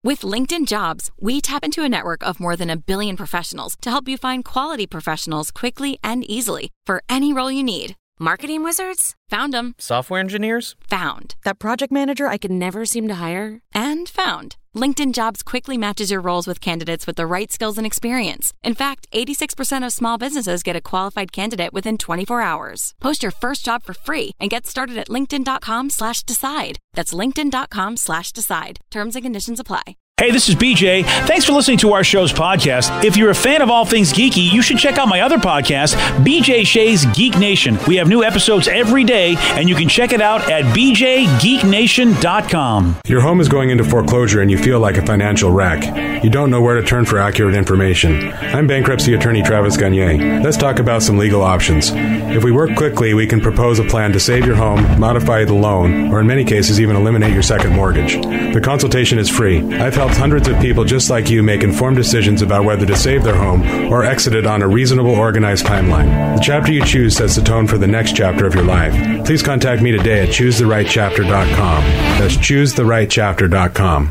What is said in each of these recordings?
With LinkedIn Jobs, we tap into a network of more than 1 billion professionals to help you find quality professionals quickly and easily for any role you need. Marketing wizards? Found them. Software engineers? Found. That project manager I could never seem to hire? And found. LinkedIn Jobs quickly matches your roles with candidates with the right skills and experience. In fact, 86% of small businesses get a qualified candidate within 24 hours. Post your first job for free and get started at linkedin.com/decide. That's linkedin.com/decide. Terms and conditions apply. Hey, this is BJ. Thanks for listening to our show's podcast. If you're a fan of all things geeky, you should check out my other podcast, BJ Shea's Geek Nation. We have new episodes every day, and you can check it out at bjgeeknation.com. Your home is going into foreclosure and you feel like a financial wreck. You don't know where to turn for accurate information. I'm bankruptcy attorney Travis Gagne. Let's talk about some legal options. If we work quickly, we can propose a plan to save your home, modify the loan, or in many cases even eliminate your second mortgage. The consultation is free. I've helped hundreds of people just like you make informed decisions about whether to save their home or exit it on a reasonable, organized timeline. The chapter you choose sets the tone for the next chapter of your life. Please contact me today at ChooseTheRightChapter.com. That's ChooseTheRightChapter.com.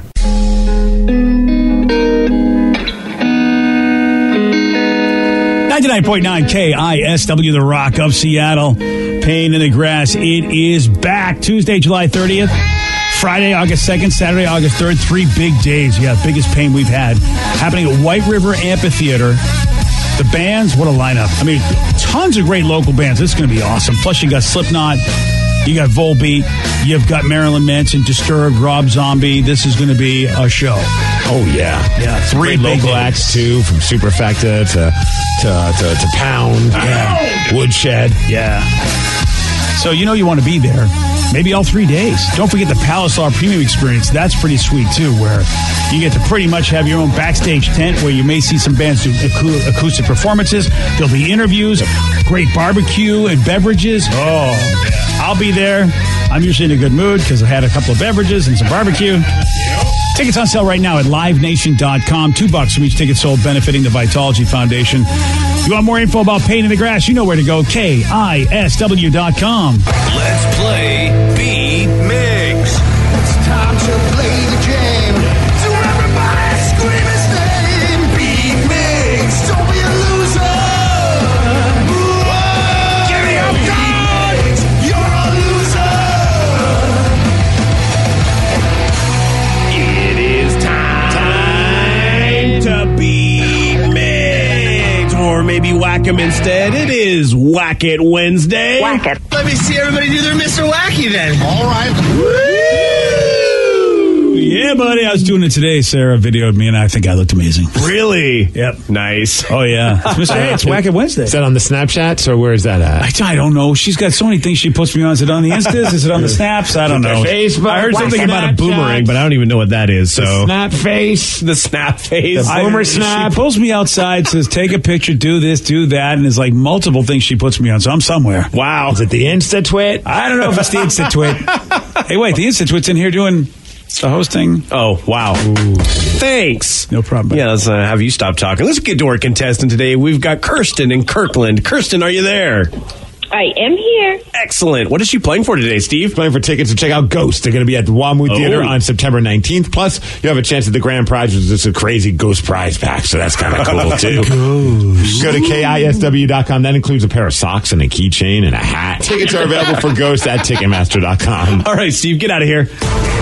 99.9 KISW, The Rock of Seattle. Pain in the Grass. It is back. Tuesday, July 30th. Friday, August 2nd, Saturday, August 3rd, 3 big days. Yeah, biggest pain we've had. Happening at White River Amphitheater. The bands, what a lineup. I mean, tons of great local bands. This is going to be awesome. Plus, you got Slipknot, you got Volbeat, you've got Marilyn Manson, Disturbed, Rob Zombie. This is going to be a show. Oh, yeah. Yeah, 3 local acts, too, from Superfecta to Pound, Woodshed. Yeah. So you know you want to be there. Maybe all 3 days. Don't forget the Palace Law Premium Experience. That's pretty sweet, too, where you get to pretty much have your own backstage tent where you may see some bands do acoustic performances. There'll be interviews, great barbecue and beverages. Oh, I'll be there. I'm usually in a good mood because I had a couple of beverages and some barbecue. Tickets on sale right now at livenation.com. $2 from each ticket sold, benefiting the Vitology Foundation. You want more info about Pain in the Grass? You know where to go. KISW.com. Let's play Beat Mix. It's time to play the game. So everybody scream his name. Beat Mix. Don't be a loser. Give me a gun. You're a loser. It is time to beat Mix. Or maybe whack him instead. It is Whack It Wednesday. Whack it. Let me see everybody do their Mr. Wacky then. All right. Woo! Yeah, buddy. I was doing it today. Sarah videoed me, and I think I looked amazing. Really? Yep. Nice. Oh, yeah. It's Whack It Wednesday. Is that on the Snapchats, or where is that at? I don't know. She's got so many things she puts me on. Is it on the Instas? Is it on the Snaps? I don't know. Facebook. I heard something about a boomerang, but I don't even know what that is. So The Snap Face. The snap face. The boomer snap. She pulls me outside, says, take a picture, do this, do that, and there's like multiple things she puts me on, so I'm somewhere. Wow. Is it the Insta Twit? I don't know if it's the Insta Twit. Hey, wait, the Insta Twit's in here doing the hosting. Oh, wow. Ooh. Thanks. No problem. Yeah, let's have you stop talking. Let's get to our contestant today. We've got Kirsten in Kirkland. Kirsten, are you there? I am here. Excellent. What is she playing for today, Steve? Playing for tickets to check out Ghost. They're going to be at the WAMU Theater on September 19th. Plus, you have a chance at the grand prize, which is just a crazy Ghost prize pack, so that's kind of cool, too. Go to KISW.com. That includes a pair of socks and a keychain and a hat. Tickets are available for Ghost at Ticketmaster.com. All right, Steve, get out of here.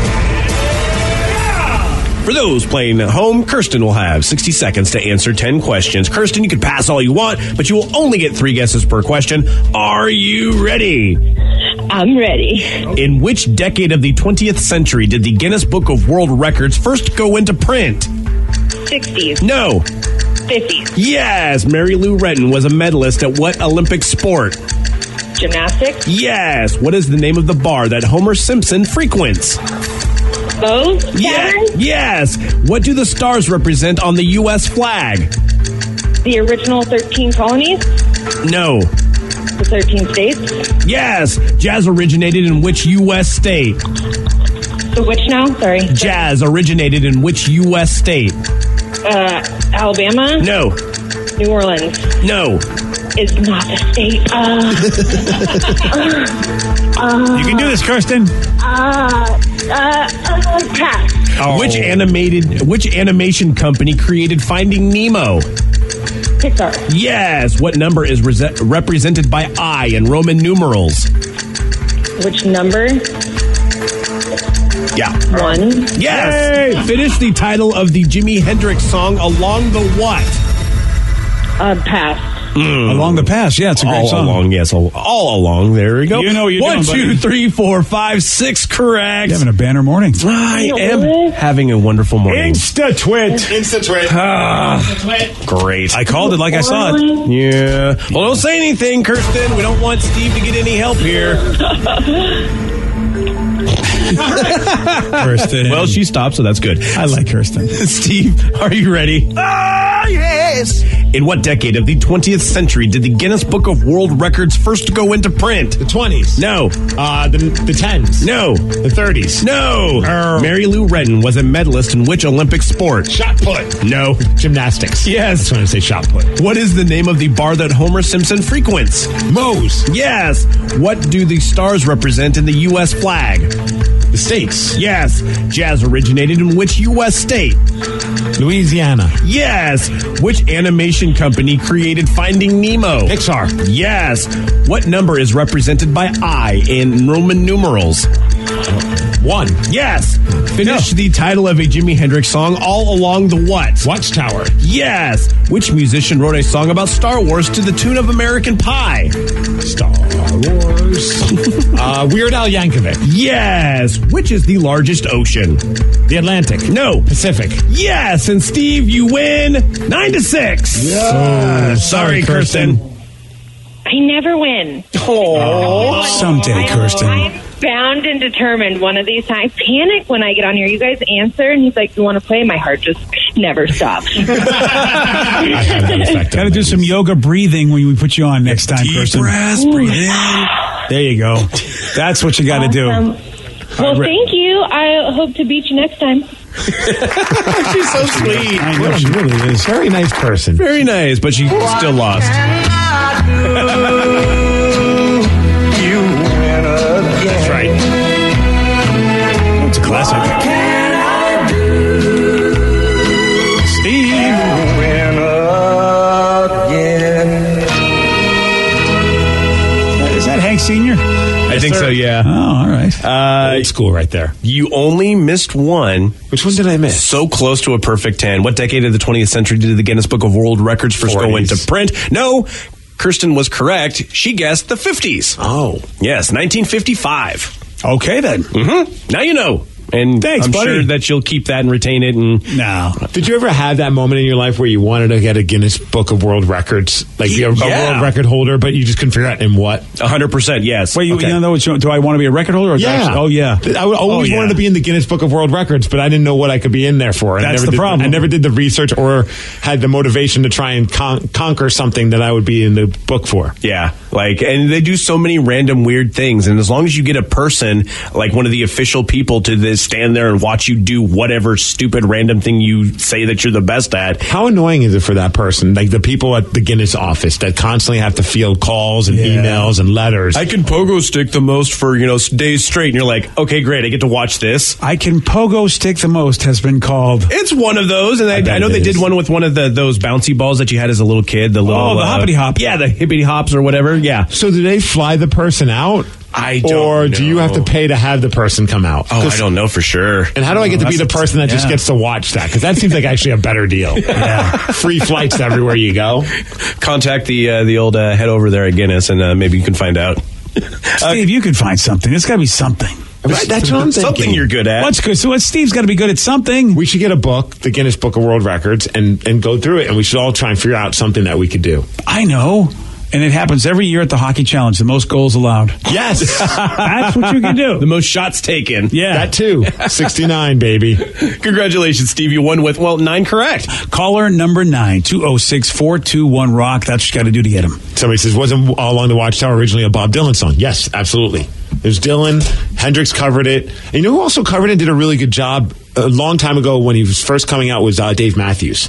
For those playing at home, Kirsten will have 60 seconds to answer 10 questions. Kirsten, you can pass all you want, but you will only get 3 guesses per question. Are you ready? I'm ready. In which decade of the 20th century did the Guinness Book of World Records first go into print? 60s. No. 50s. Yes. Mary Lou Retton was a medalist at what Olympic sport? Gymnastics. Yes. What is the name of the bar that Homer Simpson frequents? Both? Yes. What do the stars represent on the U.S. flag? The original 13 colonies? No. The 13 states? Yes. Jazz originated in which U.S. state? The which now? Sorry. Jazz originated in which U.S. state? Alabama? No. New Orleans? No. It's not the state. You can do this, Kirsten. Pass. Oh. Which animation company created Finding Nemo? Pixar. Yes. What number is represented by I in Roman numerals? Which number? Yeah. 1. Yes. Yay! Finish the title of the Jimi Hendrix song Along the What? Pass. Along the Pass. Yeah, it's a great all song. Along, yes. All along. There we go. You know what you're 1, doing, 2, 3, 4, 5, 6 correct. You're having a banner morning. I am having a wonderful morning. Insta-twit. Great. I called it like I saw it. Yeah. Well, don't say anything, Kirsten. We don't want Steve to get any help here. Kirsten. Well, she stopped, so that's good. I like Kirsten. Steve, are you ready? Ah, yes. In what decade of the 20th century did the Guinness Book of World Records first go into print? The 20s. No. The 10s. No. The 30s. No. Mary Lou Retton was a medalist in which Olympic sport? Shot put. No. Gymnastics. Yes. That's when I say shot put. What is the name of the bar that Homer Simpson frequents? Moe's. Yes. What do the stars represent in the U.S. flag? The states. Yes. Jazz originated in which U.S. state? Louisiana. Yes. Which animation company created Finding Nemo? Pixar. Yes. What number is represented by I in Roman numerals? 1. Yes. Finish the title of a Jimi Hendrix song All Along the What? Watchtower. Yes. Which musician wrote a song about Star Wars to the tune of American Pie? Star Wars. Weird Al Yankovic. Yes. Which is the largest ocean? The Atlantic. No. Pacific. Yes. And Steve, you win 9-6. Yeah. Sorry, Kirsten. I never win. Oh. Someday, Kirsten. I'm bound and determined one of these times. I panic when I get on here. You guys answer, and he's like, you want to play? My heart just never stops. Got to do some yoga breathing when we put you on next time, Kirsten. Breath, breathe in. There you go. That's what you got to do. Well, thank you. I hope to beat you next time. She's so sweet. I know she really is. Very nice person. Very nice, but she still lost. That's right. It's a classic. Steve. Is that Hank Sr.? I think so, yeah. Oh, all right. Old school right there. You only missed one. Which one did I miss? So close to a perfect 10. What decade of the 20th century did the Guinness Book of World Records first go 40s. into print? No. Kirsten was correct. She guessed the 50s. Oh. Yes, 1955. Okay, then. Mm-hmm. Now you know. And Thanks, I'm buddy. sure that you'll keep that and retain it. And No. Did you ever have that moment in your life where you wanted to get a Guinness Book of World Records, like be a world record holder, but you just couldn't figure out in what? 100%, yes. Wait, Okay. you know what? Do I want to be a record holder? Or Oh, yeah. I always wanted to be in the Guinness Book of World Records, but I didn't know what I could be in there for. That's the problem. I never did the research or had the motivation to try and conquer something that I would be in the book for. Yeah, and they do so many random weird things, and as long as you get a person, like one of the official people, to stand there and watch you do whatever stupid random thing you say that you're the best at. How annoying is it for that person, like the people at the Guinness office that constantly have to field calls and emails and letters? I can pogo stick the most for, days straight, and you're like, okay, great, I get to watch this. I can pogo stick the most has been called. It's one of those, and I know they did one with one of those bouncy balls that you had as a little kid. The little, the hoppity hop. Yeah, the hippity hops or whatever, yeah. So do they fly the person out? I don't Or know. do you have to pay to have the person come out? Oh, I don't know for sure. And how do I get to be the person that just gets to watch that? Because that seems like actually a better deal. Free flights everywhere you go. Contact the old head over there at Guinness, and maybe you can find out. Steve, you could find something. There's got to be something. Right, that's what I'm thinking. Something you're good at. What's good? So Steve's got to be good at something. We should get a book, the Guinness Book of World Records, and go through it, and we should all try and figure out something that we could do. I know. And it happens every year at the Hockey Challenge, the most goals allowed. Yes. That's what you can do. The most shots taken. Yeah. That too. 69, baby. Congratulations, Steve. You won with, 9 correct. Caller number 9, 206-421-ROCK. That's what you got to do to get him. Somebody says, wasn't All Along the Watchtower originally a Bob Dylan song? Yes, absolutely. There's Dylan. Hendrix covered it. And you know who also covered it and did a really good job a long time ago when he was first coming out was Dave Matthews.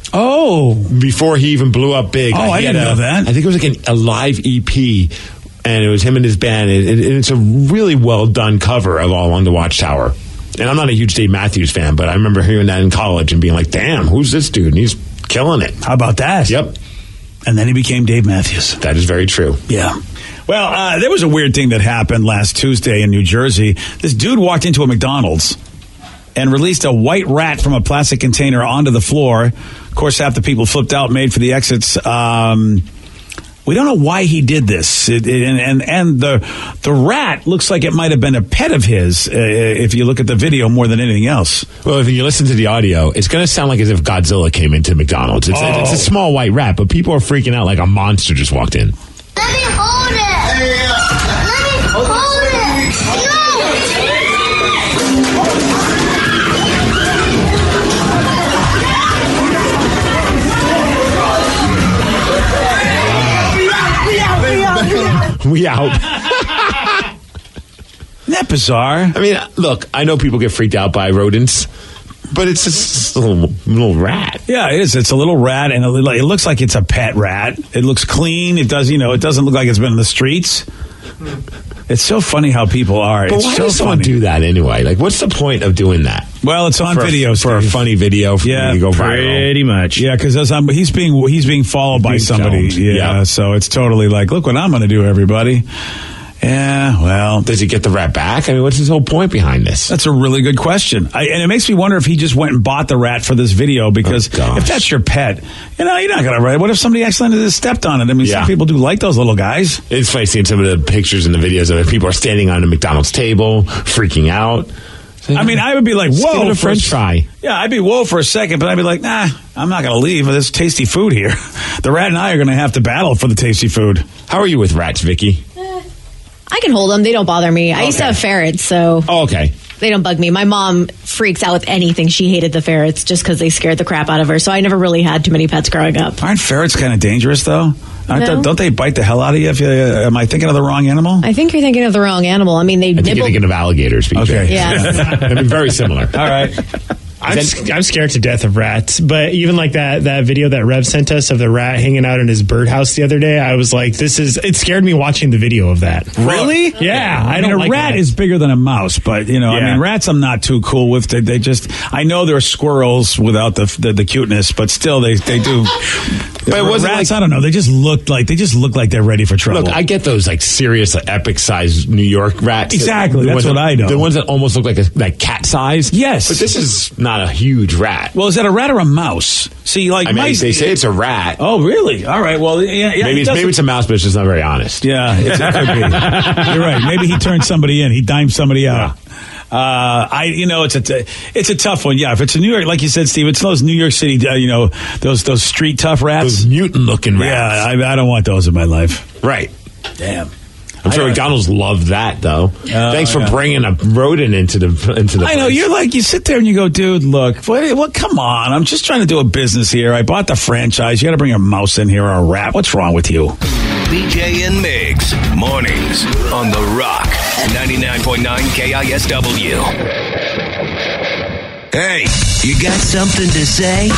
Oh. Before he even blew up big. Oh, I didn't know that. I think it was like a live EP, and it was him and his band, and it's a really well done cover of All Along the Watchtower. And I'm not a huge Dave Matthews fan, but I remember hearing that in college and being like, damn, who's this dude? And he's killing it. How about that? Yep. And then he became Dave Matthews. That is very true. Yeah. Well, there was a weird thing that happened last Tuesday in New Jersey. This dude walked into a McDonald's and released a white rat from a plastic container onto the floor. Of course, half the people flipped out, made for the exits. We don't know why he did this. And the rat looks like it might have been a pet of his, if you look at the video more than anything else. Well, if you listen to the audio, it's going to sound like as if Godzilla came into McDonald's. It's a small white rat, but people are freaking out like a monster just walked in. Let me hold it. Let me hold No. We out. Isn't that bizarre? I mean, look, I know people get freaked out by rodents, but it's just a little rat. Yeah, it is. It's a little rat, and it looks like it's a pet rat. It looks clean. It does, it doesn't look like it's been in the streets. It's so funny how people are. But it's why so does someone funny. do that anyway? Like, what's the point of doing that? Well, it's on video for a funny video. For me to go viral. Pretty much. Yeah, because he's being followed by somebody. filmed. Yeah, so it's totally like, look what I'm going to do, everybody. Yeah, well, Does he get the rat back? I mean, what's his whole point behind this? that's a really good question. And it makes me wonder if he just went and bought the rat for this video, because gosh. if that's your pet, you're not going to write. What if somebody accidentally stepped on it? I mean, Yeah. some people do like those little guys. It's funny seeing some of the pictures and the videos of it. People are standing on a McDonald's table, freaking out. I mean, I would be like, Let's whoa, give it a for French fry. Yeah, I'd be whoa for a second, but I'd be like, nah, I'm not going to leave. There's tasty food here. The rat and I are going to have to battle for the tasty food. How are you with rats, Vicky? I can hold them. They don't bother me. I used to have ferrets, so Oh, okay. they don't bug me. My mom freaks out with anything. She hated the ferrets just because they scared the crap out of her. So I never really had too many pets growing up. Aren't ferrets kind of dangerous, though? No. Don't they bite the hell out of you? Am I thinking of the wrong animal? I think you're thinking of the wrong animal. I mean, they I think nibble. you're thinking of alligators. BJ. Okay. Yeah. I mean, very similar. All right. I'm scared to death of rats, but even like that video that Rev sent us of the rat hanging out in his birdhouse the other day, I was like, it scared me watching the video of that. Really? Yeah. I mean, a rat is bigger than a mouse, but I mean, rats I'm not too cool with. They just, I know they're squirrels without the cuteness, but still they do. But it wasn't rats, like- I don't know. They just look like they're ready for trouble. Look, I get those like serious, epic size New York rats. Exactly, The that's ones what I know. The ones that almost look like cat size. Yes. But this is not a huge rat. Well, is that a rat or a mouse? See, like I mean, mice. they say it's a rat. Oh, really? All right. Well, yeah. maybe it's a mouse, but it's just not very honest. Yeah, it could be. You're right. Maybe he turned somebody in. He dimed somebody out. It's a tough one. Yeah, if it's a New York, like you said, Steve, it's those New York City, those street tough rats. Those mutant looking rats. Yeah, I don't want those in my life. Right. Damn. I'm sure McDonald's loved that, though. Thanks for bringing a rodent into the I know, place. you sit there and you go, dude, look, what, come on. I'm just trying to do a business here. I bought the franchise. You got to bring a mouse in here or a rat. What's wrong with you? BJ and Migs, mornings on The Rock, 99.9 KISW. Hey, you got something to say?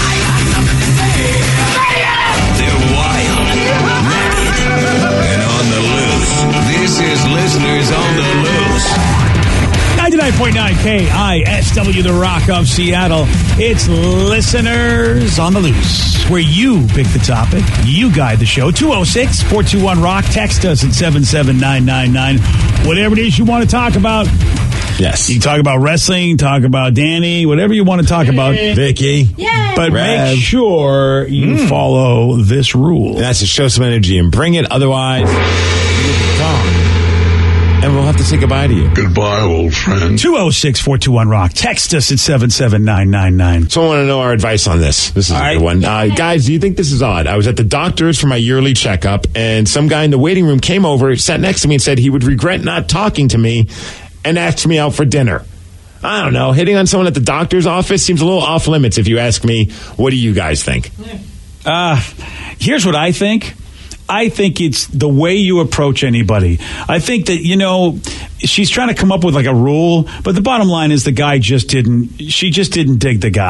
They're wild, naked, and on the loose. This is Listeners on the Loose. 99.9 KISW, The Rock of Seattle. It's Listeners on the Loose, where you pick the topic, you guide the show. 206-421-ROCK. Text us at 77999. Whatever it is you want to talk about. Yes. You can talk about wrestling, talk about Danny, whatever you want to talk about. Vicky. But Rev. make sure you follow this rule. That's to show some energy and bring it. Otherwise, you'll be gone. And we'll have to say goodbye to you. Goodbye, old friend. 206-421-ROCK. Text us at 77999. So I want to know our advice on this. This is a good one. Guys, do you think this is odd? I was at the doctor's for my yearly checkup, and some guy in the waiting room came over, sat next to me, and said he would regret not talking to me and asked me out for dinner. I don't know. Hitting on someone at the doctor's office seems a little off limits if you ask me. What do you guys think? Here's what I think. I think it's the way you approach anybody. I think that, she's trying to come up with like a rule, but the bottom line is she just didn't dig the guy.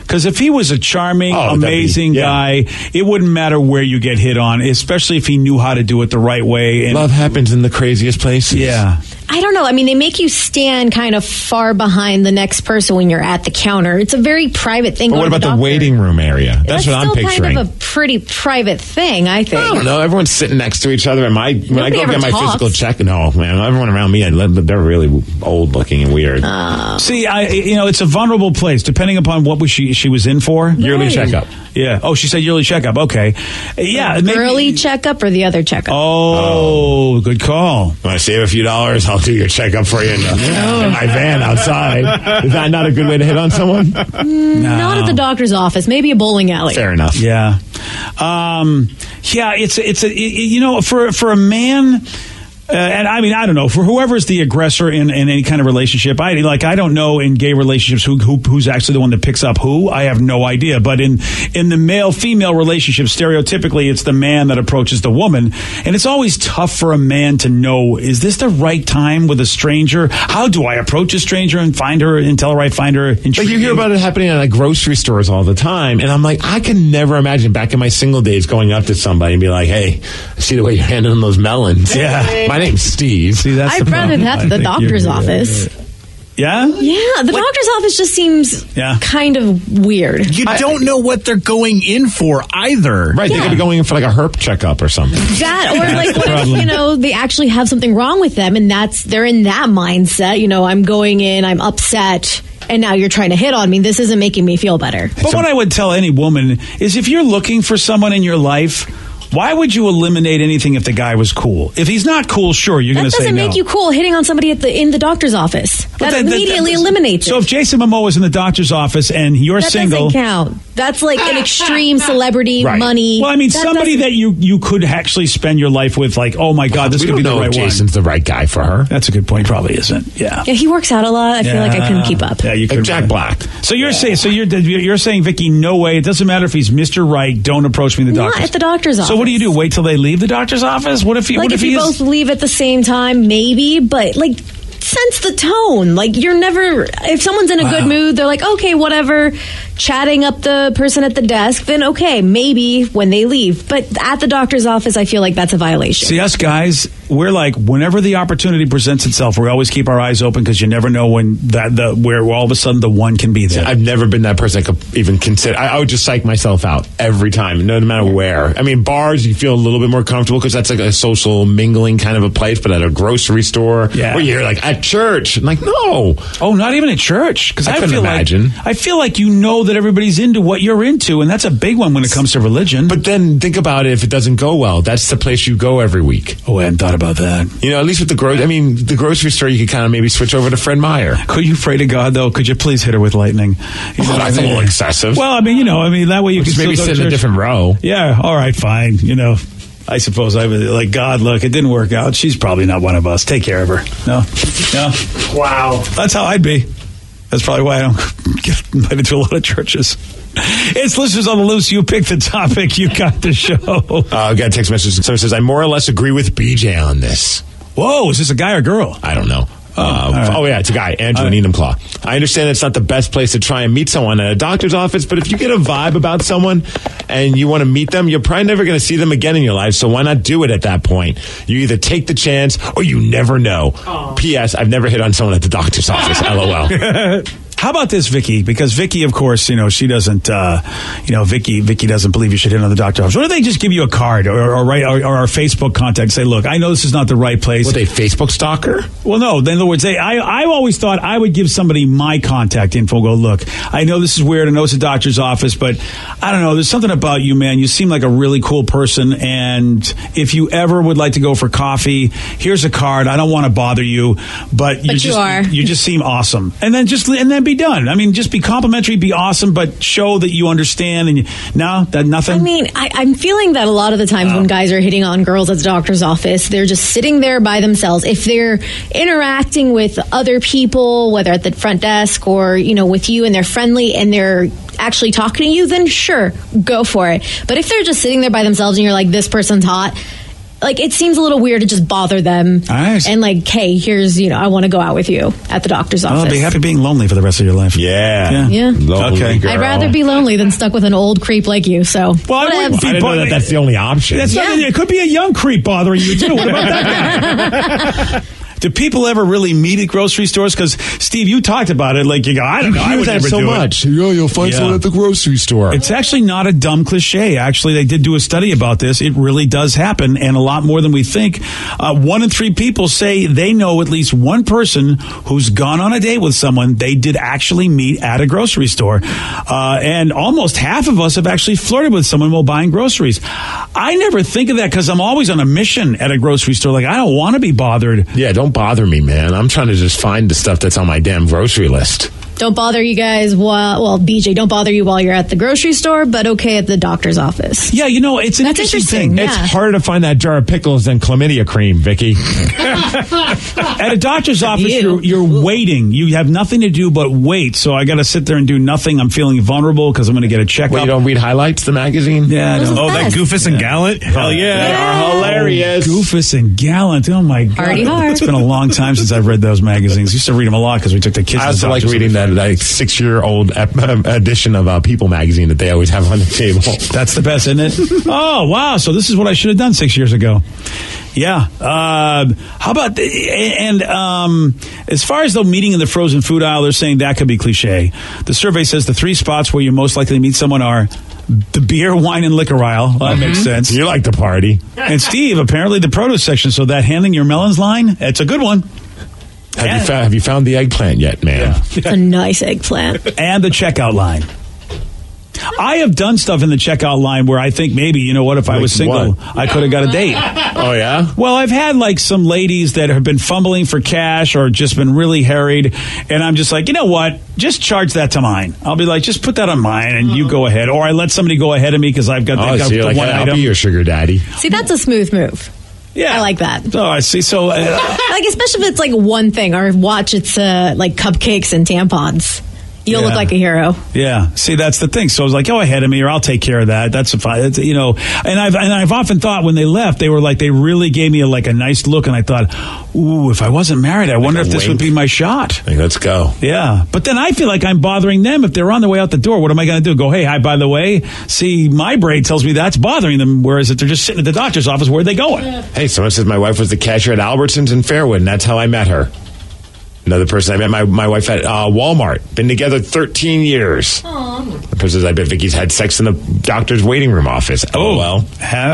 Because if he was a charming, amazing guy, it wouldn't matter where you get hit on, especially if he knew how to do it the right way. And love happens in the craziest places. Yeah. I don't know. I mean, they make you stand kind of far behind the next person when you're at the counter. It's a very private thing. But what about the waiting room area? That's what I'm still picturing. kind of a pretty private thing, I think. I don't know. Everyone's sitting next to each other. When I go Nobody get ever my talks. physical check, no, man. Everyone around me, they're really old looking and weird. See, it's a vulnerable place, depending upon what she was in for. Yearly checkup. Yeah. Oh, she said yearly checkup. Okay. Yeah. The early checkup or the other checkup? Oh, good call. Want to save a few dollars? I'll do your checkup for you in my van outside. Is that not a good way to hit on someone? Not at the doctor's office. Maybe a bowling alley. Fair enough. Yeah. For a man. And I mean, I don't know, for whoever's the aggressor in any kind of relationship, I don't know in gay relationships who's actually the one that picks up who. I have no idea. But in the male-female relationship, stereotypically, it's the man that approaches the woman. And it's always tough for a man to know, is this the right time with a stranger? How do I approach a stranger and find her and tell her I find her intriguing? Like you hear about it happening at grocery stores all the time. And I'm like, I can never imagine back in my single days going up to somebody and be like, hey, I see the way you're handling those melons. Yeah. My name's Steve. See, that's I'd rather that to the doctor's office. Yeah? Yeah, the doctor's office just seems kind of weird. You don't know what they're going in for either. Right, they could be going in for like a herp checkup or something. That, or like what if, they actually have something wrong with them and they're in that mindset, I'm going in, I'm upset, and now you're trying to hit on me. This isn't making me feel better. But what I would tell any woman is if you're looking for someone in your life, why would you eliminate anything if the guy was cool? If he's not cool, sure, you're going to say no. That doesn't make you cool hitting on somebody in the doctor's office. That immediately eliminates it. So if Jason Momoa is in the doctor's office and you're single... That doesn't count. That's like an extreme celebrity money. Well, I mean, somebody that you could actually spend your life with, like, oh my God, this could be the right one. Jason's the right guy for her. That's a good point. Probably isn't. Yeah. Yeah, he works out a lot. I feel like I couldn't keep up. Yeah, you could. Like Jack Black. So you're saying, Vicky, no way. It doesn't matter if he's Mr. Right. Don't approach me in the doctor's. Not at the doctor's office. So what do you do? Wait till they leave the doctor's office? What if you? If you both leave at the same time, maybe. But sense the tone. You're never. If someone's in a good mood, they're like, okay, whatever. Chatting up the person at the desk, then okay, maybe when they leave. But at the doctor's office, I feel like that's a violation. See, us guys, we're like, whenever the opportunity presents itself, we always keep our eyes open because you never know when where all of a sudden the one can be there. I've never been that person that could even consider. I would just psych myself out every time, no matter where. I mean, bars, you feel a little bit more comfortable because that's like a social mingling kind of a place. But at a grocery store, where you're like at church, I'm like, no, not even at church, because I couldn't imagine. I feel like that everybody's into what you're into, and that's a big one when it comes to religion. But then think about it: if it doesn't go well, that's the place you go every week. Oh, I hadn't thought about that. At least with the grocery store, you could kind of maybe switch over to Fred Meyer. Could you pray to God though? Could you please hit her with lightning? That's a little excessive. Well, that way you can maybe sit in a different row. Yeah, all right, fine. I suppose I would like, God, look, it didn't work out. She's probably not one of us. Take care of her. No. Wow, that's how I'd be. That's probably why I don't get invited to a lot of churches. It's Listeners on the Loose. You pick the topic. You got the show. I got a text message. Someone says, I more or less agree with BJ on this. Whoa, is this a guy or girl? I don't know. right. Oh, yeah, it's a guy, Andrew in Enumclaw. I understand it's not the best place to try and meet someone at a doctor's office, but if you get a vibe about someone and you want to meet them, you're probably never going to see them again in your life, so why not do it at that point? You either take the chance or you never know. P.S. I've never hit on someone at the doctor's office, LOL. How about this, Vicky? Because Vicky, of course, she doesn't, Vicky doesn't believe you should hit on the doctor's office. What if they just give you a card or our Facebook contact and say, look, I know this is not the right place. What, they Facebook stalker? Well, no. In other words, I always thought I would give somebody my contact info. Go, look, I know this is weird. I know it's a doctor's office, but I don't know. There's something about you, man. You seem like a really cool person. And if you ever would like to go for coffee, here's a card. I don't want to bother you, but you just seem awesome. And then be done. I mean, just be complimentary, be awesome, but show that you understand. And nothing. I mean, I'm feeling that a lot of the times when guys are hitting on girls at the doctor's office, they're just sitting there by themselves. If they're interacting with other people, whether at the front desk or, with you, and they're friendly and they're actually talking to you, then sure, go for it. But if they're just sitting there by themselves and you're like, this person's hot, like, it seems a little weird to just bother them. Nice. And like, hey, here's, I want to go out with you at the doctor's office. I'll be happy being lonely for the rest of your life. Yeah. Yeah. Lonely Okay. girl. I'd rather be lonely than stuck with an old creep like you. So, Well, I wouldn't be I didn't know that's the only option. That's not, it could be a young creep bothering you, too. What about that guy? Do people ever really meet at grocery stores? Because, Steve, you talked about it. Like, you go, I don't know. I would never so do much. it. You'll find someone at the grocery store. It's actually not a dumb cliche. Actually, they did do a study about this. It really does happen, and a lot more than we think. 1 in 3 people say they know at least one person who's gone on a date with someone they did actually meet at a grocery store. And almost half of us have actually flirted with someone while buying groceries. I never think of that because I'm always on a mission at a grocery store. Like, I don't want to be bothered. Yeah, don't bother me, man. I'm trying to just find the stuff that's on my damn grocery list. don't bother you guys BJ, don't bother you while you're at the grocery store, but okay at the doctor's office. Yeah, it's an interesting thing. Yeah. It's harder to find that jar of pickles than chlamydia cream, Vicky. At a doctor's office, you're waiting. You have nothing to do but wait. So I got to sit there and do nothing. I'm feeling vulnerable because I'm going to get a checkup. Well, you don't read Highlights, the magazine? Yeah, I know. Oh, that Goofus and Gallant? Hell yeah. They are hilarious. Goofus and Gallant. Oh, my God. Party hard. It's been a long time since I've read those magazines. Used to read them a lot because we took the kids I to also the like doctor's reading that 6-year-old edition of People magazine that they always have on the table. That's the best, isn't it? Oh, wow. So this is what I should have done 6 years ago. Yeah. How about, as far as the meeting in the frozen food aisle, they're saying that could be cliche. The survey says the 3 spots where you're most likely to meet someone are the beer, wine, and liquor aisle. Well, that makes sense. You like the party. And Steve, apparently the produce section. So that handling your melons line, it's a good one. Have you found the eggplant yet, man? Yeah. It's a nice eggplant. And the checkout line. I have done stuff in the checkout line where I think maybe, if I was single, I could have got a date. Oh, yeah? Well, I've had some ladies that have been fumbling for cash or just been really harried. And I'm just like, you know what? Just charge that to mine. I'll be like, just put that on mine and you go ahead. Or I let somebody go ahead of me because I've got so you're the like, one I'll item. be your sugar daddy. See, that's a smooth move. Yeah. I like that. Oh, I see. So, especially if it's like one thing, or watch it's like cupcakes and tampons. You'll look like a hero. Yeah. See, that's the thing. So I was like, go ahead of me, or I'll take care of that. That's fine. It's, and I've often thought when they left, they were like, they really gave me a nice look, and I thought, ooh, if I wasn't married, I wonder if this would be my shot. Like, let's go. Yeah. But then I feel like I'm bothering them if they're on their way out the door. What am I going to do? Go, hey, hi, by the way. See, my brain tells me that's bothering them, whereas if they're just sitting at the doctor's office, where are they going? Hey, someone says my wife was the cashier at Albertsons in Fairwood, and that's how I met her. Another person, I met my wife at Walmart. Been together 13 years. Aww. The person says, I bet Vicky's had sex in the doctor's waiting room office. Oh, well.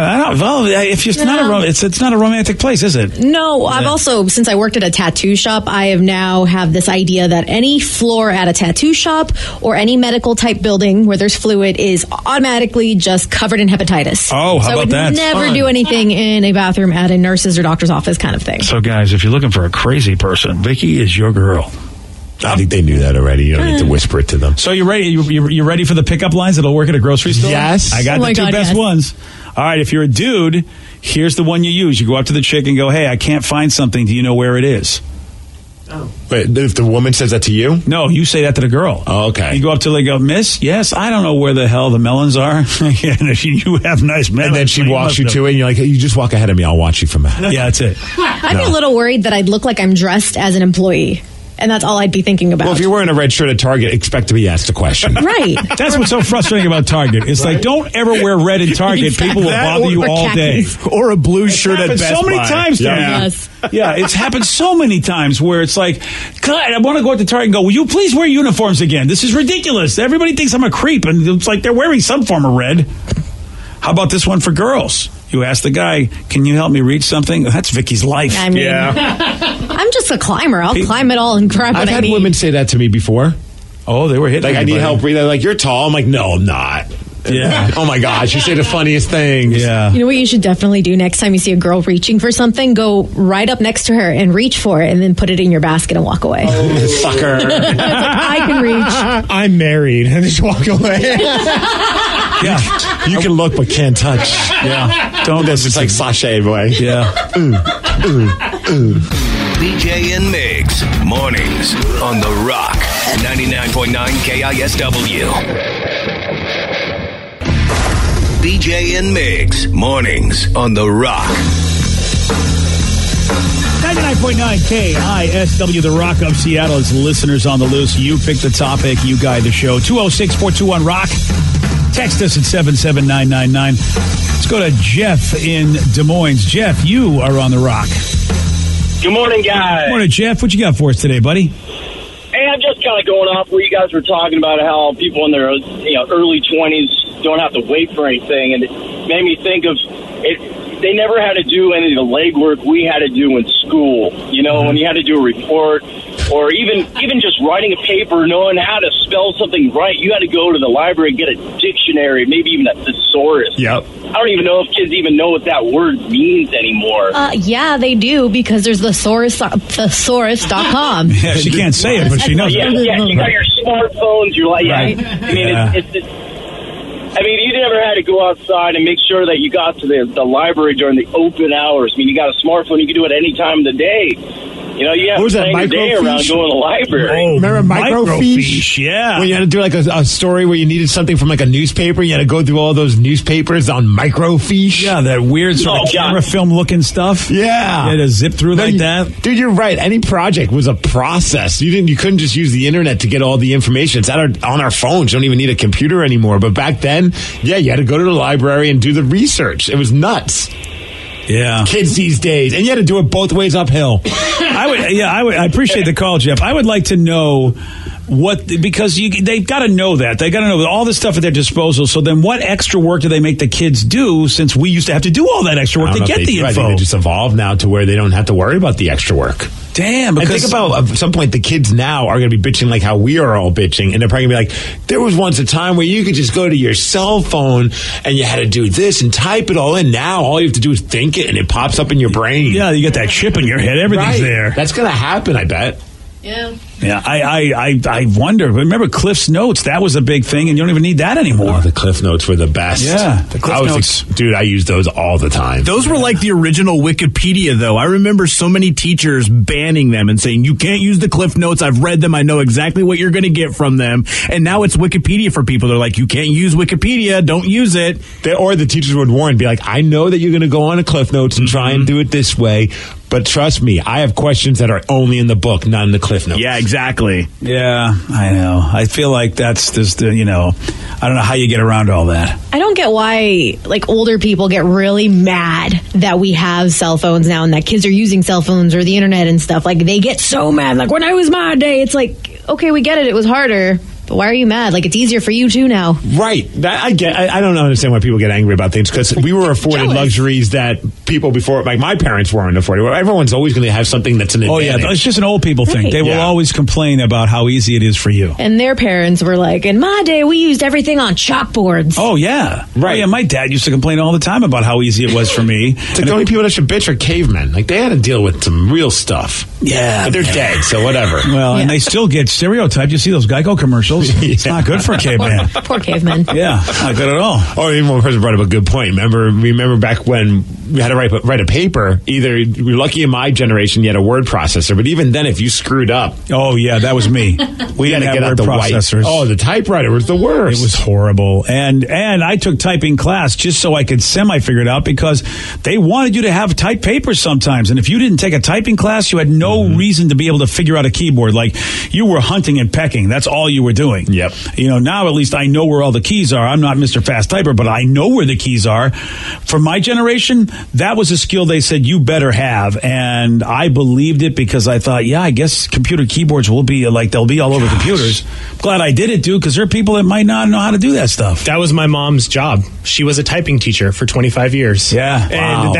If it's not a romantic place, is it? No, I've also, since I worked at a tattoo shop, I have now have this idea that any floor at a tattoo shop or any medical type building where there's fluid is automatically just covered in hepatitis. Oh, how so about that? I would never do anything in a bathroom at a nurse's or doctor's office kind of thing. So, guys, if you're looking for a crazy person, Vicky is your girl. I think they knew that already. You don't need to whisper it to them. So you ready? You ready for the pickup lines that'll work at a grocery store? Yes. I got the two best ones. All right, if you're a dude, here's the one you use. You go up to the chick and go, hey, I can't find something. Do you know where it is? Oh. Wait, if the woman says that to you? No, you say that to the girl. Oh, okay. You go up to her and go, miss, yes, I don't know where the hell the melons are. Yeah, you have nice melons. And then she walks you to it, and you're like, hey, you just walk ahead of me. I'll watch you from that. Yeah, that's it. I'd be a little worried that I'd look like I'm dressed as an employee. And that's all I'd be thinking about. Well, if you're wearing a red shirt at Target, expect to be asked a question. Right. That's what's so frustrating about Target. It's like, don't ever wear red in Target. Exactly. People will bother you all khakis. day. Or a blue shirt at Best so many Buy. times, Tony. Yes. Yeah, it's happened so many times where it's like, God, I want to go out to Target and go, will you please wear uniforms again? This is ridiculous. Everybody thinks I'm a creep, and it's like they're wearing some form of red. How about this one for girls? You ask the guy, can you help me reach something? That's Vicky's life. I mean, I'm just a climber. I'll climb it all and grab what I've I had need. women say that to me before. Oh, they were hitting Like, I need help. They're like, you're tall. I'm like, no, I'm not. Yeah. Oh, my gosh. You say the funniest things. Yeah. You know what you should definitely do next time you see a girl reaching for something? Go right up next to her and reach for it and then put it in your basket and walk away. Sucker. It's like, I can reach. I'm married. And just walk away. Yeah. You can look but can't touch. Yeah. Don't. It's like sachet, boy. Yeah. BJ and Migs, mornings on The Rock, 99.9 KISW. BJ and Migs, mornings on The Rock, 105.9 KISW, the Rock of Seattle. It's listeners on the loose. You pick the topic. You guide the show. 206-421-ROCK. Text us at 77999. Let's go to Jeff in Des Moines. Jeff, you are on the Rock. Good morning, guys. Good morning, Jeff. What you got for us today, buddy? Hey, I'm just kind of going off what you guys were talking about, how people in their early 20s don't have to wait for anything, and it made me think of it. They never had to do any of the legwork we had to do in school. You know, when you had to do a report, or even just writing a paper, knowing how to spell something right, you had to go to the library and get a dictionary, maybe even a thesaurus. Yep. I don't even know if kids even know what that word means anymore. Yeah, they do, because there's thesaurus.com. Yeah, she can't say it, but she knows. Yeah, you got your smartphones. You're like, Right. I mean, you never had to go outside and make sure that you got to the library during the open hours. I mean, you got a smartphone, you can do it any time of the day. You know, you have to plan your day around going to the library. Oh, remember microfiche? Yeah. When you had to do like a story where you needed something from like a newspaper, you had to go through all those newspapers on microfiche. Yeah, that weird sort of camera film looking stuff. Yeah. You had to zip through that. Dude, you're right. Any project was a process. You couldn't just use the internet to get all the information. It's on our phones. You don't even need a computer anymore. But back then, yeah, you had to go to the library and do the research. It was nuts. Yeah. Kids these days. And you had to do it both ways uphill. I appreciate the call, Jeff. I would like to know because they've got to know that. They got to know all this stuff at their disposal. So then what extra work do they make the kids do, since we used to have to do all that extra work to get the info? I think they just evolved now to where they don't have to worry about the extra work. Damn. And think about, at some point, the kids now are going to be bitching like how we are all bitching. And they're probably going to be like, there was once a time where you could just go to your cell phone and you had to do this and type it all in. Now, all you have to do is think it and it pops up in your brain. Yeah, you get that chip in your head. Everything's there. That's going to happen, I bet. Yeah. Yeah, I wonder. Remember Cliff's Notes? That was a big thing, and you don't even need that anymore. Oh, the Cliff Notes were the best. Yeah, the Cliff Notes. Dude, I used those all the time. Those were like the original Wikipedia, though. I remember so many teachers banning them and saying, you can't use the Cliff Notes. I've read them. I know exactly what you're going to get from them. And now it's Wikipedia for people. They're like, you can't use Wikipedia. Don't use it. Or the teachers would warn, be like, I know that you're going to go on a Cliff Notes and try and do it this way. But trust me, I have questions that are only in the book, not in the Cliff Notes. Yeah, exactly. Yeah, I know. I feel like that's just, I don't know how you get around all that. I don't get why, older people get really mad that we have cell phones now and that kids are using cell phones or the internet and stuff. They get so mad. When I was my day, it's okay, we get it. It was harder. But why are you mad? It's easier for you too now. Right. I don't understand why people get angry about things, because we were afforded luxuries that people before, my parents weren't afforded. Everyone's always going to have something that's an advantage. Oh, yeah. It's just an old people thing. Right. They will always complain about how easy it is for you. And their parents were like, in my day, we used everything on chalkboards. Oh, yeah. Right. Oh, yeah, my dad used to complain all the time about how easy it was for me. It's the only people that should bitch are cavemen. They had to deal with some real stuff. Yeah. But they're dead, so whatever. Well, and they still get stereotyped. You see those Geico commercials? It's not good for a caveman. Poor caveman. Yeah, not good at all. Oh, even one person brought up a good point. Remember back when we had to write a paper, either you're lucky in my generation, you had a word processor, but even then, if you screwed up. Oh, yeah, that was me. We had to get out the processors. Oh, the typewriter was the worst. It was horrible. And I took typing class just so I could semi-figure it out, because they wanted you to have typed papers sometimes. And if you didn't take a typing class, you had no reason to be able to figure out a keyboard. You were hunting and pecking. That's all you were doing. Yep. Now at least I know where all the keys are. I'm not Mr. Fast Typer, but I know where the keys are. For my generation, that was a skill they said you better have. And I believed it, because I thought, I guess computer keyboards will be they'll be all over computers. Glad I did it, dude, because there are people that might not know how to do that stuff. That was my mom's job. She was a typing teacher for 25 years. Yeah.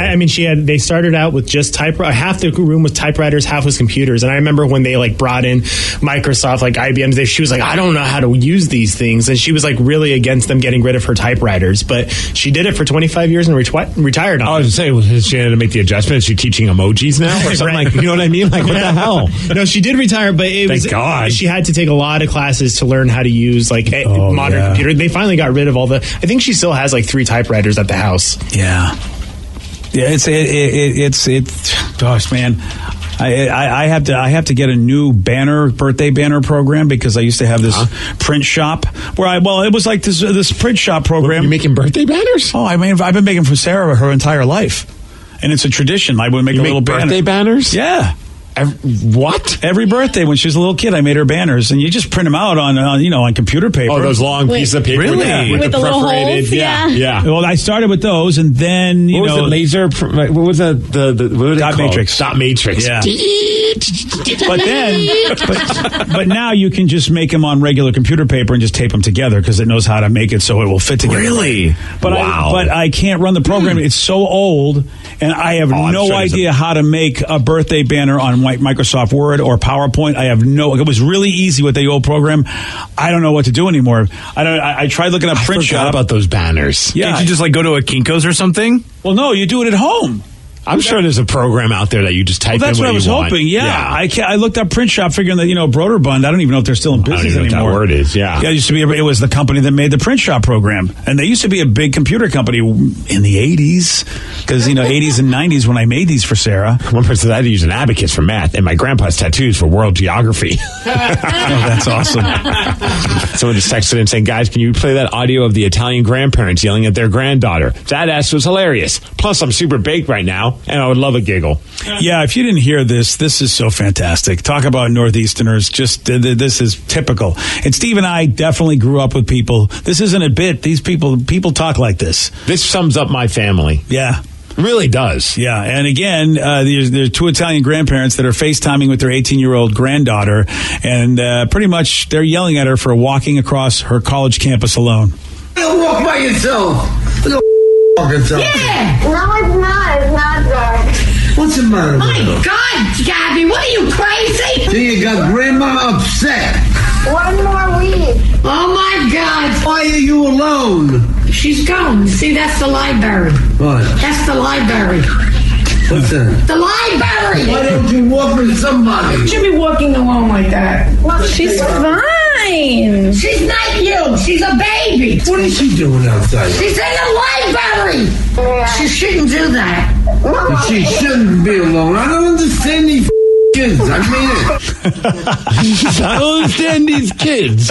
And they started out with just half the room was typewriters, half was computers. And I remember when they brought in Microsoft, IBM, she was like, I don't know how to use these things. And she was really against them getting rid of her typewriters. But she did it for 25 years and retired on I was going to say, she had to make the adjustment. Is she teaching emojis now or something? Right. You know what I mean? What the hell? No, she did retire, but Thank God. She had to take a lot of classes to learn how to use modern computer. They finally got rid of all I think she still has 3 typewriters at the house. Yeah. Yeah, it's gosh, man. I have to get a new birthday banner program, because I used to have this print shop where it was like this print shop program. You making birthday banners? Oh, I've been making for Sarah her entire life, and it's a tradition. I would make little birthday banners. Yeah. What? Every birthday when she was a little kid, I made her banners, and you just print them out on computer paper. Oh, those long pieces of paper. Really? With the little holes? Yeah. Well, I started with those, and then What was it? Laser? What was the what was it Dot called? matrix. Dot matrix. Yeah. But then, but now you can just make them on regular computer paper and just tape them together because it knows how to make it so it will fit together. Really? But Wow. I can't run the program. It's so old, and I have I'm no sure there's idea how to make a birthday banner on Microsoft Word or PowerPoint. It was really easy with the old program. I don't know what to do anymore. I tried looking up print forgot shop about those banners. Yeah. Can't you just like go to a Kinko's or something? Well, no, you do it at home. I'm sure there's a program out there that you just type Well, that's in what I was you want. hoping. Yeah. I looked up Print Shop, figuring that Broderbund. I don't even know if they're still in I don't business even know anymore. what that word is. Yeah. it used to be. It was the company that made the Print Shop program, and they used to be a big computer company in the '80s, because 80s and '90s when I made these for Sarah. One person said I had to use an abacus for math, and my grandpa's tattoos for world geography. Oh, that's awesome. Someone just texted in saying, "Guys, can you play that audio of the Italian grandparents yelling at their granddaughter? That ass was hilarious. Plus, I'm super baked right now, and I would love a giggle." Yeah, if you didn't hear this is so fantastic. Talk about Northeasterners. Just this is typical. And Steve and I definitely grew up with people. This isn't a bit. These people talk like this. This sums up my family. Yeah. Really does. Yeah, and again, there's two Italian grandparents that are FaceTiming with their 18-year-old granddaughter, and pretty much they're yelling at her for walking across her college campus alone. You walk by yourself. Look at yourself. Yeah. No, it's not. It's not that. What's the matter with My her? God, Gabby, what are you, crazy? So you got grandma upset. One more week. Oh, my God. Why are you alone? She's gone. See, that's the library. What? That's the library. What's that? The library. Why don't you walk with somebody? She'll be walking alone like that. She's fine. She's not you. She's a baby. What is she doing outside? She's in the library. She shouldn't do that. She shouldn't be alone. I don't understand these kids. I mean it. I don't understand these kids.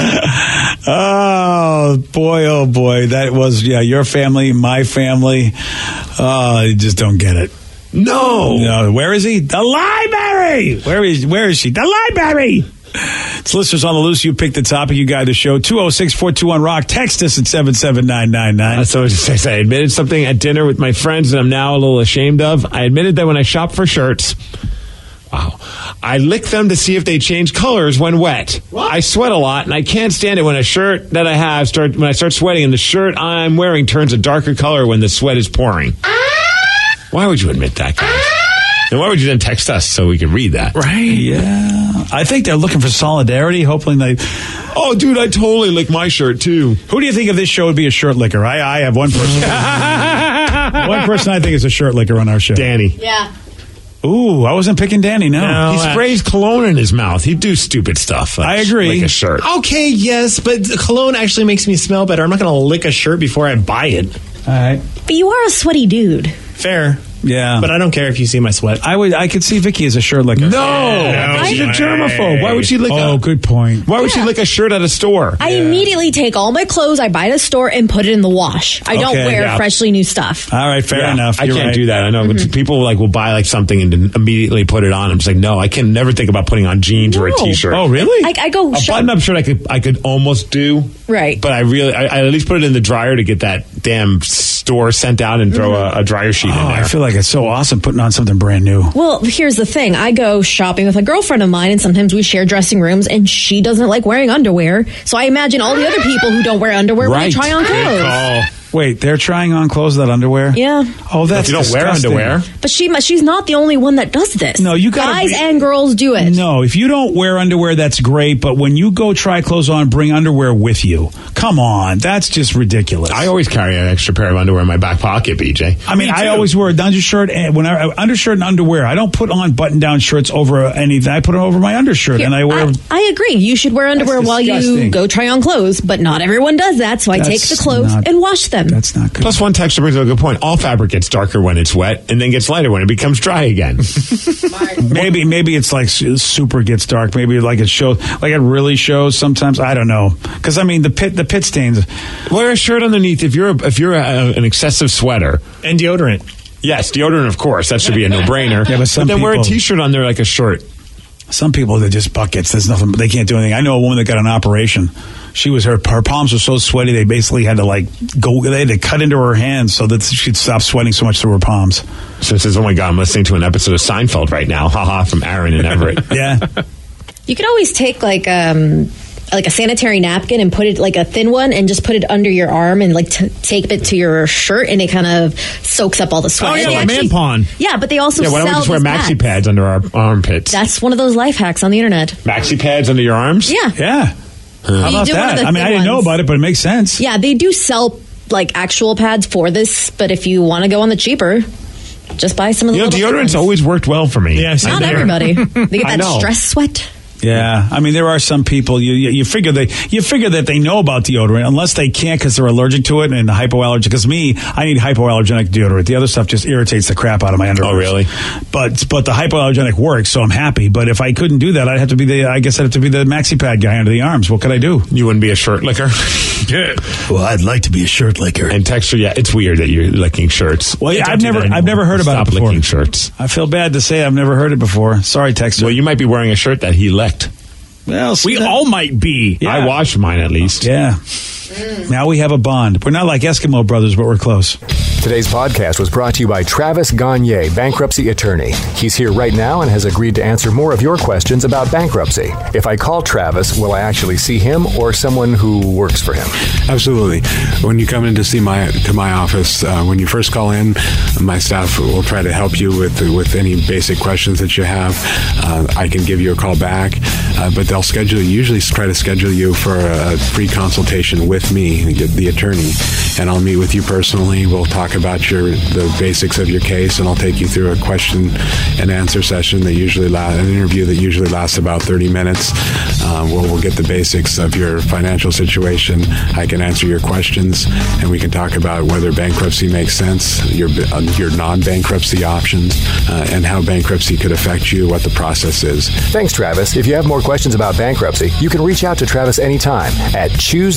Oh boy, that was your family, my family. You just don't get it. No. Where is he? The library. Where is she? The library. It's listeners on the loose. You pick the topic. You guide the show. 206-421-ROCK. Text us at 77999. So I admitted something at dinner with my friends that I'm now a little ashamed of. I admitted that when I shop for shirts, I lick them to see if they change colors when wet. What? I sweat a lot, and I can't stand it when a shirt that I have when I start sweating, and the shirt I'm wearing turns a darker color when the sweat is pouring. Why would you admit that, guys? And why would you then text us so we can read that? Right? Yeah. I think they're looking for solidarity, hoping they... Oh, dude, I totally lick my shirt, too. Who do you think of this show would be a shirt licker? I have one person. One person I think is a shirt licker on our show. Danny. Yeah. Ooh, I wasn't picking Danny, no. He sprays cologne in his mouth. He'd do stupid stuff. I agree. Like a shirt. Okay, yes, but cologne actually makes me smell better. I'm not going to lick a shirt before I buy it. All right. But you are a sweaty dude. Fair. Yeah. But I don't care if you see my sweat. I could see Vicky as a shirt licker. No. She's a germaphobe. Why would she lick good point. Why would she lick a shirt at a store? I immediately take all my clothes I buy at a store and put it in the wash. I don't wear freshly new stuff. All right, fair enough. I can't do that. I know people will buy something and then immediately put it on. I'm just like, no, I can never think about putting on jeans or a t-shirt. Oh, really? I go a button-up shirt I could almost do. Right. But I at least put it in the dryer to get that damn store sent out and throw a dryer sheet in there. I feel like it's so awesome putting on something brand new. Well, here's the thing. I go shopping with a girlfriend of mine, and sometimes we share dressing rooms, and she doesn't like wearing underwear. So I imagine all the other people who don't wear underwear when they try on clothes. Wait, they're trying on clothes without underwear? Yeah. Oh, that's you don't disgusting. wear underwear. But she's not the only one that does this. No, you gotta guys and girls do it. No, if you don't wear underwear, that's great. But when you go try clothes on, bring underwear with you. Come on, that's just ridiculous. I always carry an extra pair of underwear in my back pocket, BJ. I mean, I always wear an undershirt and undershirt and underwear. I don't put on button-down shirts over anything. I put it over my undershirt, and I wear. I agree. You should wear underwear while you go try on clothes, but not everyone does that. So I take the clothes and wash them. That's not good. Plus, one texter brings up a good point. All fabric gets darker when it's wet, and then gets lighter when it becomes dry again. Maybe it's like super gets dark. Maybe like it shows, like it really shows sometimes. I don't know, because I mean the pit stains. Wear a shirt underneath if you're an excessive sweater and deodorant. Yes, deodorant, of course. That should be a no-brainer. Yeah, but then wear a t-shirt under like a shirt. Some people, they're just buckets. There's nothing, they can't do anything. I know a woman that got an operation. Her palms were so sweaty, they basically had to they had to cut into her hands so that she'd stop sweating so much through her palms. So it says, oh my God, I'm listening to an episode of Seinfeld right now. Haha, from Aaron and Everett. Yeah. You could always take like a sanitary napkin and put it, like a thin one, and just put it under your arm and tape it to your shirt, and it kind of soaks up all the sweat. Oh yeah, like Man-Pon. Yeah, but they also why don't we just wear maxi pads under our armpits? That's one of those life hacks on the internet. Maxi pads under your arms? Yeah. Yeah. How about that? I mean, I didn't know about it, but it makes sense. Yeah, they do sell actual pads for this, but if you want to go on the cheaper, just buy some of the deodorant's always worked well for me. Yeah, not everybody. They get that stress sweat. Yeah, I mean, there are some people you figure that they know about deodorant unless they can't because they're allergic to it and hypoallergenic. Because I need hypoallergenic deodorant. The other stuff just irritates the crap out of my underwear. Oh, really? But the hypoallergenic works, so I'm happy. But if I couldn't do that, I'd have to be the maxi pad guy under the arms. What could I do? You wouldn't be a shirt licker? Yeah. Well, I'd like to be a shirt licker. And Texture, yeah, it's weird that you're licking shirts. Well, yeah, I've never heard about it before. Stop licking shirts. I feel bad to say I've never heard it before. Sorry, Texture. Well, you might be wearing a shirt that he licked. Well, we all might be. Yeah. I washed mine at least. Yeah. Now we have a bond. We're not like Eskimo brothers, but we're close. Today's podcast was brought to you by Travis Gagne, bankruptcy attorney. He's here right now and has agreed to answer more of your questions about bankruptcy. If I call Travis, will I actually see him or someone who works for him? Absolutely. When you come in to my office, when you first call in, my staff will try to help you with any basic questions that you have. I can give you a call back, but they'll usually try to schedule you for a free consultation with me, the attorney, and I'll meet with you personally. We'll talk about the basics of your case, and I'll take you through a question and answer session an interview that usually lasts about 30 minutes. We'll get the basics of your financial situation. I can answer your questions, and we can talk about whether bankruptcy makes sense, your non-bankruptcy options, and how bankruptcy could affect you, what the process is. Thanks, Travis. If you have more questions about bankruptcy, you can reach out to Travis anytime at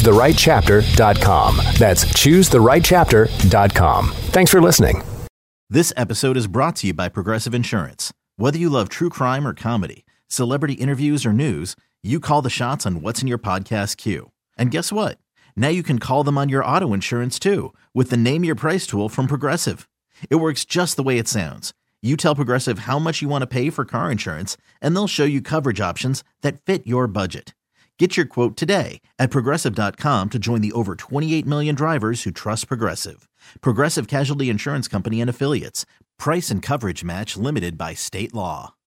ChooseTheRightChapter.com. That's ChooseTheRightChapter.com. Thanks for listening. This episode is brought to you by Progressive Insurance. Whether you love true crime or comedy, celebrity interviews or news, you call the shots on what's in your podcast queue. And guess what? Now you can call them on your auto insurance too with the Name Your Price tool from Progressive. It works just the way it sounds. You tell Progressive how much you want to pay for car insurance, and they'll show you coverage options that fit your budget. Get your quote today at Progressive.com to join the over 28 million drivers who trust Progressive. Progressive Casualty Insurance Company and Affiliates. Price and coverage match limited by state law.